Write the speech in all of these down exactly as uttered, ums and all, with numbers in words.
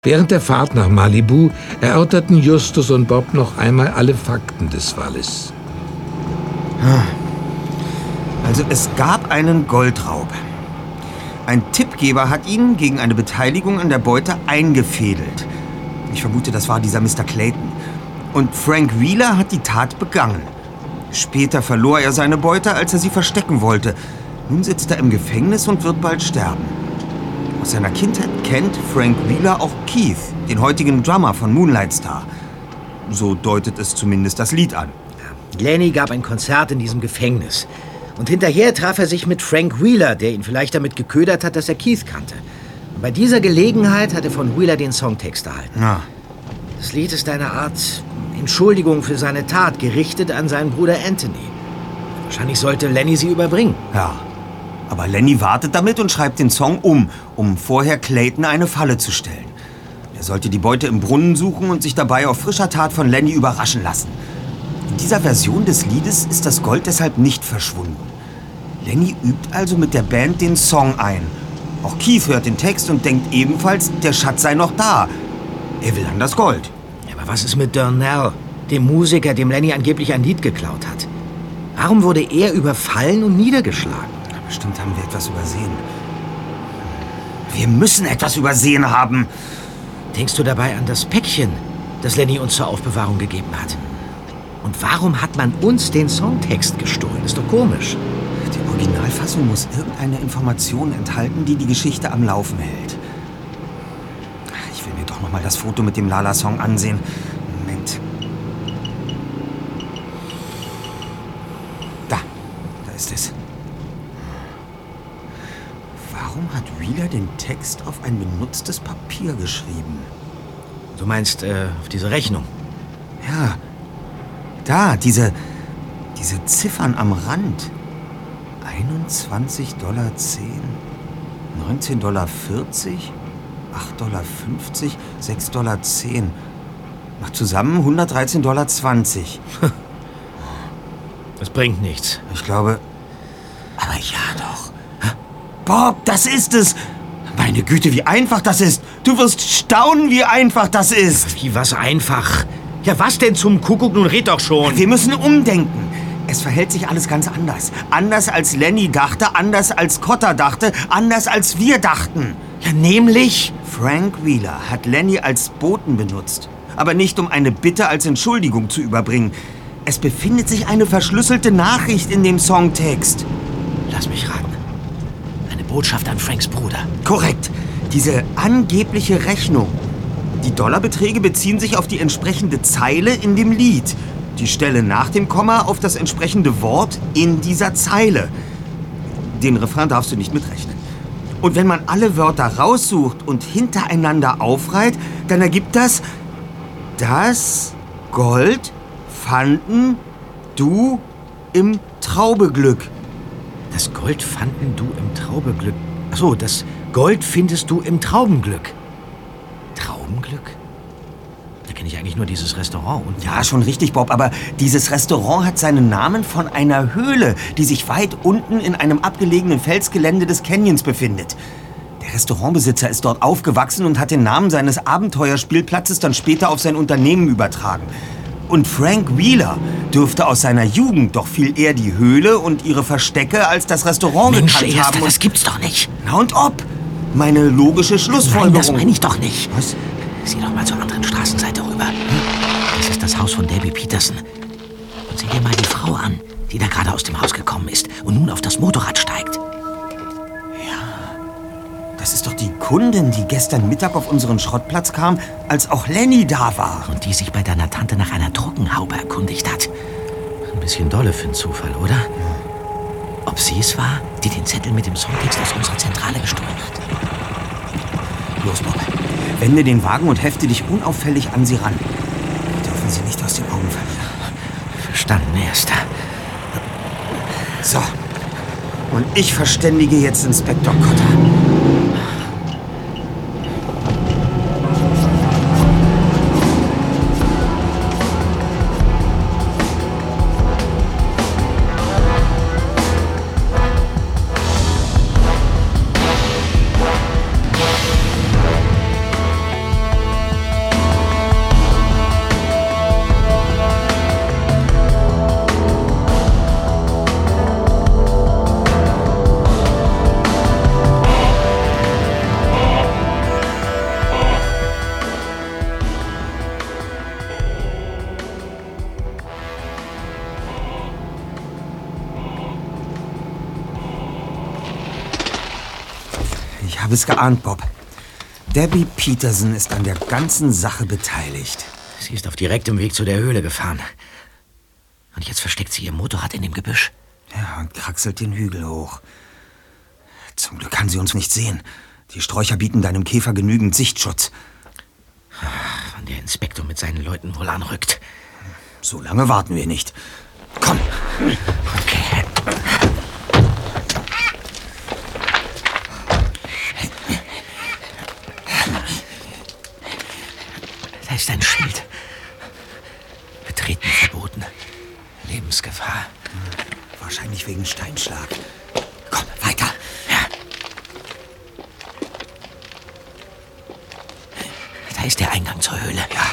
Während der Fahrt nach Malibu erörterten Justus und Bob noch einmal alle Fakten des Falles. Also es gab einen Goldraub. Ein Tippgeber hat ihn gegen eine Beteiligung an der Beute eingefädelt. Ich vermute, das war dieser Mister Clayton. Und Frank Wheeler hat die Tat begangen. Später verlor er seine Beute, als er sie verstecken wollte. Nun sitzt er im Gefängnis und wird bald sterben. Aus seiner Kindheit kennt Frank Wheeler auch Keith, den heutigen Drummer von Moonlight Star. So deutet es zumindest das Lied an. Lenny gab ein Konzert in diesem Gefängnis. Und hinterher traf er sich mit Frank Wheeler, der ihn vielleicht damit geködert hat, dass er Keith kannte. Und bei dieser Gelegenheit hat er von Wheeler den Songtext erhalten. Ja. Das Lied ist eine Art Entschuldigung für seine Tat, gerichtet an seinen Bruder Anthony. Wahrscheinlich sollte Lenny sie überbringen. Ja. Aber Lenny wartet damit und schreibt den Song um, um vorher Clayton eine Falle zu stellen. Er sollte die Beute im Brunnen suchen und sich dabei auf frischer Tat von Lenny überraschen lassen. In dieser Version des Liedes ist das Gold deshalb nicht verschwunden. Lenny übt also mit der Band den Song ein. Auch Keith hört den Text und denkt ebenfalls, der Schatz sei noch da. Er will an das Gold. Aber was ist mit Darnell, dem Musiker, dem Lenny angeblich ein Lied geklaut hat? Warum wurde er überfallen und niedergeschlagen? Bestimmt haben wir etwas übersehen. Wir müssen etwas übersehen haben. Denkst du dabei an das Päckchen, das Lenny uns zur Aufbewahrung gegeben hat? Und warum hat man uns den Songtext gestohlen? Ist doch komisch. Die Originalfassung muss irgendeine Information enthalten, die die Geschichte am Laufen hält. Ich will mir doch noch mal das Foto mit dem Lala-Song ansehen. Moment. Da, da ist es. Warum hat Wheeler den Text auf ein benutztes Papier geschrieben? Du meinst, äh, auf diese Rechnung? Ja, da, diese, diese Ziffern am Rand. einundzwanzig Dollar zehn, neunzehn Dollar vierzig, acht Dollar fünfzig, sechs Dollar zehn. Macht zusammen hundertdreizehn Dollar zwanzig. Das bringt nichts. Ich glaube... Aber ja doch. Bob, das ist es! Meine Güte, wie einfach das ist! Du wirst staunen, wie einfach das ist! Wie, was einfach? Ja, was denn zum Kuckuck? Nun red doch schon! Wir müssen umdenken. Es verhält sich alles ganz anders. Anders als Lenny dachte, anders als Cotter dachte, anders als wir dachten. Ja, nämlich? Frank Wheeler hat Lenny als Boten benutzt. Aber nicht, um eine Bitte als Entschuldigung zu überbringen. Es befindet sich eine verschlüsselte Nachricht in dem Songtext. Lass mich raten. Eine Botschaft an Franks Bruder. Korrekt. Diese angebliche Rechnung. Die Dollarbeträge beziehen sich auf die entsprechende Zeile in dem Lied. Die Stelle nach dem Komma auf das entsprechende Wort in dieser Zeile. Den Refrain darfst du nicht mitrechnen. Und wenn man alle Wörter raussucht und hintereinander aufreiht, dann ergibt das: Das Gold fanden du im Traubeglück. Das Gold fanden du im Traubeglück. Ach so, das Gold findest du im Traubenglück. Traubenglück? Da kenne ich eigentlich nur dieses Restaurant. Und ja, schon richtig, Bob, aber dieses Restaurant hat seinen Namen von einer Höhle, die sich weit unten in einem abgelegenen Felsgelände des Canyons befindet. Der Restaurantbesitzer ist dort aufgewachsen und hat den Namen seines Abenteuerspielplatzes dann später auf sein Unternehmen übertragen. Und Frank Wheeler dürfte aus seiner Jugend doch viel eher die Höhle und ihre Verstecke als das Restaurant Mensch, gekannt Erster, haben. Das gibt's doch nicht. Na und ob? Meine logische Schlussfolgerung. Nein, das meine ich doch nicht. Was? Sieh doch mal zur anderen Straßenseite rüber. Das ist das Haus von Debbie Peterson. Und sieh dir mal die Frau an, die da gerade aus dem Haus gekommen ist und nun auf das Motorrad steigt. Das ist doch die Kundin, die gestern Mittag auf unseren Schrottplatz kam, als auch Lenny da war. Und die sich bei deiner Tante nach einer Trockenhaube erkundigt hat. Ein bisschen dolle für einen Zufall, oder? Ja. Ob sie es war, die den Zettel mit dem Songtext aus unserer Zentrale gestohlen hat? Los, Bob. Wende den Wagen und hefte dich unauffällig an sie ran. Wir dürfen sie nicht aus den Augen verlieren. Verstanden, Erster. So. Und ich verständige jetzt Inspektor Cotter. habe es geahnt, Bob. Debbie Peterson ist an der ganzen Sache beteiligt. Sie ist auf direktem Weg zu der Höhle gefahren. Und jetzt versteckt sie ihr Motorrad in dem Gebüsch. Ja, und kraxelt den Hügel hoch. Zum Glück kann sie uns nicht sehen. Die Sträucher bieten deinem Käfer genügend Sichtschutz. Wann der Inspektor mit seinen Leuten wohl anrückt. So lange warten wir nicht. Komm. Okay. Da ist ein Schild. Betreten verboten. Lebensgefahr. Wahrscheinlich wegen Steinschlag. Komm, weiter. Ja. Da ist der Eingang zur Höhle. Ja.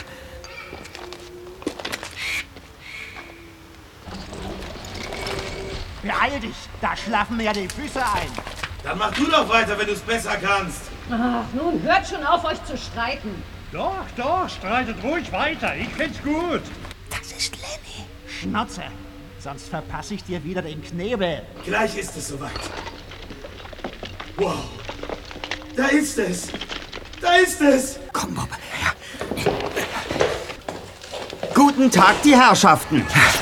Beeil dich, da schlafen mir ja die Füße ein. Dann mach du doch weiter, wenn du es besser kannst. Ach, nun hört schon auf, euch zu streiten. Doch, doch, streitet ruhig weiter. Ich find's gut. Das ist Lenny. Schnauze, sonst verpasse ich dir wieder den Knebel. Gleich ist es soweit. Wow, da ist es. Da ist es. Komm, Bob. Ja. Guten Tag, die Herrschaften.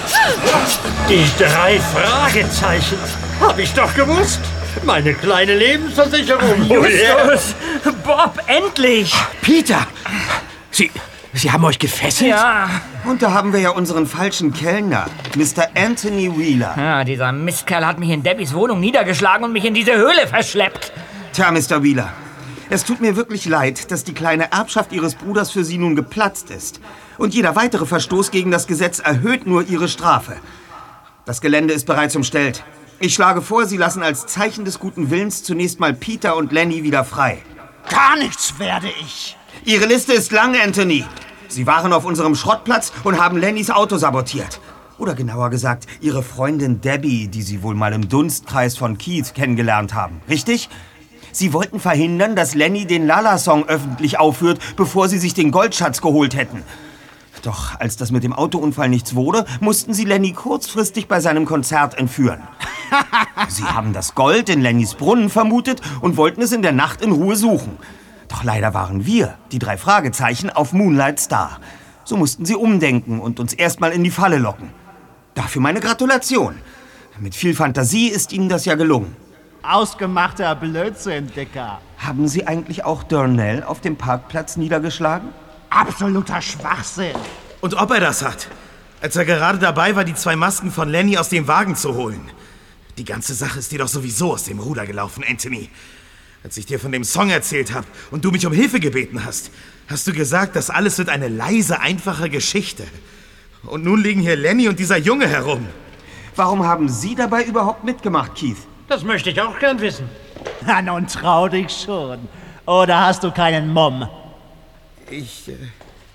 Die drei Fragezeichen. Hab ich doch gewusst. Meine kleine Lebensversicherung. Justus! Bob, endlich! Peter! Sie, Sie haben euch gefesselt? Ja. Und da haben wir ja unseren falschen Kellner, Mister Anthony Wheeler. Ja, dieser Mistkerl hat mich in Debbys Wohnung niedergeschlagen und mich in diese Höhle verschleppt. Tja, Mister Wheeler, es tut mir wirklich leid, dass die kleine Erbschaft Ihres Bruders für Sie nun geplatzt ist. Und jeder weitere Verstoß gegen das Gesetz erhöht nur Ihre Strafe. Das Gelände ist bereits umstellt. Ich schlage vor, Sie lassen als Zeichen des guten Willens zunächst mal Peter und Lenny wieder frei. Gar nichts werde ich. Ihre Liste ist lang, Anthony. Sie waren auf unserem Schrottplatz und haben Lennys Auto sabotiert. Oder genauer gesagt, Ihre Freundin Debbie, die Sie wohl mal im Dunstkreis von Keith kennengelernt haben. Richtig? Sie wollten verhindern, dass Lenny den Lala-Song öffentlich aufführt, bevor Sie sich den Goldschatz geholt hätten. Doch als das mit dem Autounfall nichts wurde, mussten Sie Lenny kurzfristig bei seinem Konzert entführen. Sie haben das Gold in Lennys Brunnen vermutet und wollten es in der Nacht in Ruhe suchen. Doch leider waren wir, die drei Fragezeichen, auf Moonlight Star. So mussten Sie umdenken und uns erstmal in die Falle locken. Dafür meine Gratulation. Mit viel Fantasie ist Ihnen das ja gelungen. Ausgemachter Blödsinn, Dicker. Haben Sie eigentlich auch Darnell auf dem Parkplatz niedergeschlagen? Absoluter Schwachsinn. Und ob er das hat, als er gerade dabei war, die zwei Masken von Lenny aus dem Wagen zu holen. Die ganze Sache ist dir doch sowieso aus dem Ruder gelaufen, Anthony. Als ich dir von dem Song erzählt habe und du mich um Hilfe gebeten hast, hast du gesagt, das alles wird eine leise, einfache Geschichte. Und nun liegen hier Lenny und dieser Junge herum. Warum haben Sie dabei überhaupt mitgemacht, Keith? Das möchte ich auch gern wissen. Na, nun trau dich schon. Oder hast du keinen Mumm? Ich, äh,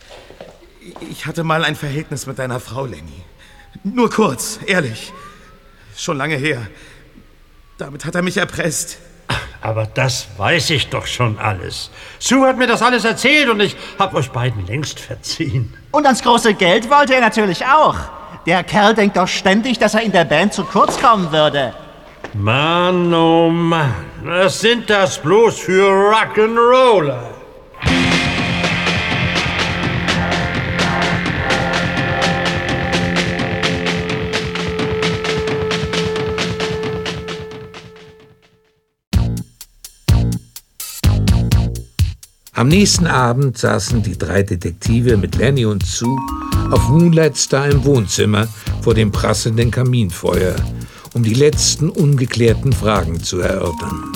ich hatte mal ein Verhältnis mit deiner Frau, Lenny. Nur kurz, ehrlich. Schon lange her. Damit hat er mich erpresst. Aber das weiß ich doch schon alles. Sue hat mir das alles erzählt und ich hab euch beiden längst verziehen. Und ans große Geld wollte er natürlich auch. Der Kerl denkt doch ständig, dass er in der Band zu kurz kommen würde. Mann, oh Mann, was sind das bloß für Rock'n'Roller? Am nächsten Abend saßen die drei Detektive mit Lenny und Sue auf Moonlight Star im Wohnzimmer vor dem prasselnden Kaminfeuer, um die letzten ungeklärten Fragen zu erörtern.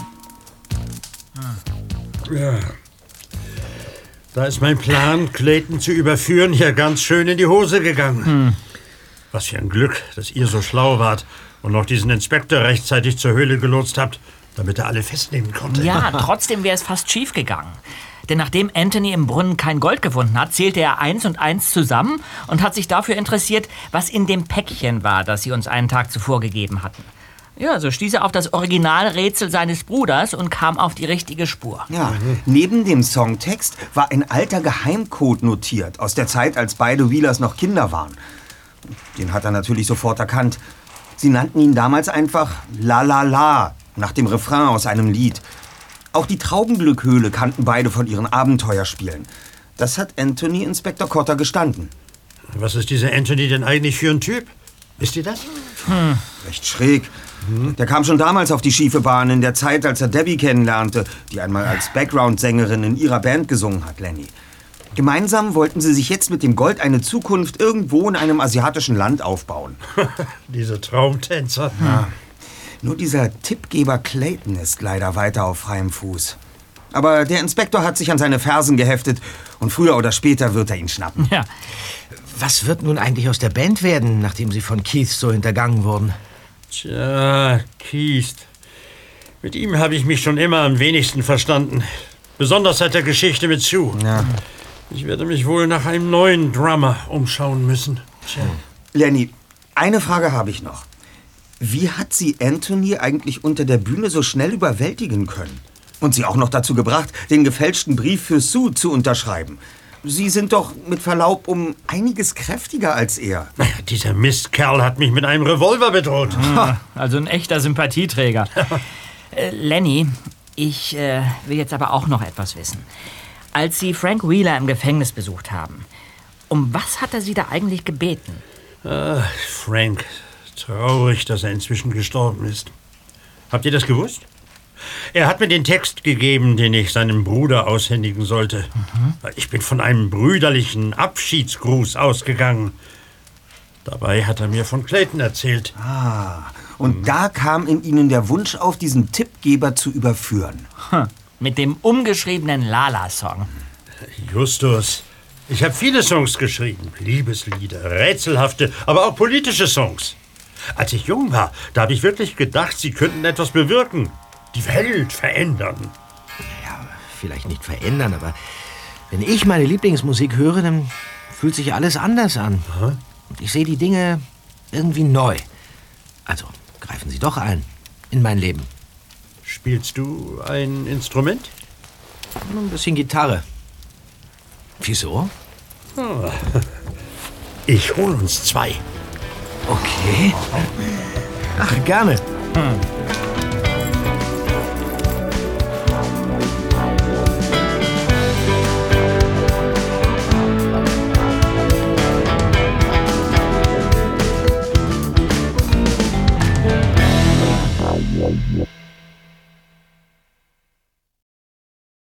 Ja. Da ist mein Plan, Clayton zu überführen, hier ganz schön in die Hose gegangen. Hm. Was für ein Glück, dass ihr so schlau wart und noch diesen Inspektor rechtzeitig zur Höhle gelotst habt, damit er alle festnehmen konnte. Ja, trotzdem wäre es fast schief gegangen. Denn nachdem Anthony im Brunnen kein Gold gefunden hat, zählte er eins und eins zusammen und hat sich dafür interessiert, was in dem Päckchen war, das sie uns einen Tag zuvor gegeben hatten. Ja, so stieß er auf das Originalrätsel seines Bruders und kam auf die richtige Spur. Ja, neben dem Songtext war ein alter Geheimcode notiert, aus der Zeit, als beide Wheelers noch Kinder waren. Den hat er natürlich sofort erkannt. Sie nannten ihn damals einfach La La La, nach dem Refrain aus einem Lied. Auch die Traubenglückhöhle kannten beide von ihren Abenteuerspielen. Das hat Anthony Inspektor Cotter gestanden. Was ist dieser Anthony denn eigentlich für ein Typ? Wisst ihr das? Hm. Recht schräg. Hm. Der kam schon damals auf die schiefe Bahn, in der Zeit, als er Debbie kennenlernte, die einmal als Background-Sängerin in ihrer Band gesungen hat, Lenny. Gemeinsam wollten sie sich jetzt mit dem Gold eine Zukunft irgendwo in einem asiatischen Land aufbauen. Diese Traumtänzer. Ja. Nur dieser Tippgeber Clayton ist leider weiter auf freiem Fuß. Aber der Inspektor hat sich an seine Fersen geheftet und früher oder später wird er ihn schnappen. Ja. Was wird nun eigentlich aus der Band werden, nachdem sie von Keith so hintergangen wurden? Tja, Keith. Mit ihm habe ich mich schon immer am wenigsten verstanden. Besonders seit der Geschichte mit Sue. Ja. Ich werde mich wohl nach einem neuen Drummer umschauen müssen. Tja. Lenny, eine Frage habe ich noch. Wie hat sie Anthony eigentlich unter der Bühne so schnell überwältigen können? Und sie auch noch dazu gebracht, den gefälschten Brief für Sue zu unterschreiben. Sie sind doch mit Verlaub um einiges kräftiger als er. Naja, dieser Mistkerl hat mich mit einem Revolver bedroht. Hm, also ein echter Sympathieträger. äh, Lenny, ich äh, will jetzt aber auch noch etwas wissen. Als Sie Frank Wheeler im Gefängnis besucht haben, um was hat er Sie da eigentlich gebeten? Ah, Frank. Traurig, dass er inzwischen gestorben ist. Habt ihr das gewusst? Er hat mir den Text gegeben, den ich seinem Bruder aushändigen sollte. Mhm. Ich bin von einem brüderlichen Abschiedsgruß ausgegangen. Dabei hat er mir von Clayton erzählt. Ah, und mhm. da kam in Ihnen der Wunsch auf, diesen Tippgeber zu überführen. Hm. Mit dem umgeschriebenen Lala-Song. Justus, ich habe viele Songs geschrieben. Liebeslieder, rätselhafte, aber auch politische Songs. Als ich jung war, da habe ich wirklich gedacht, sie könnten etwas bewirken. Die Welt verändern. Ja, vielleicht nicht verändern, aber wenn ich meine Lieblingsmusik höre, dann fühlt sich alles anders an. Aha. Ich sehe die Dinge irgendwie neu. Also greifen Sie doch ein in mein Leben. Spielst du ein Instrument? Ein bisschen Gitarre. Wieso? Ah. Ich hol uns zwei. Okay. Ach, gerne. Hm.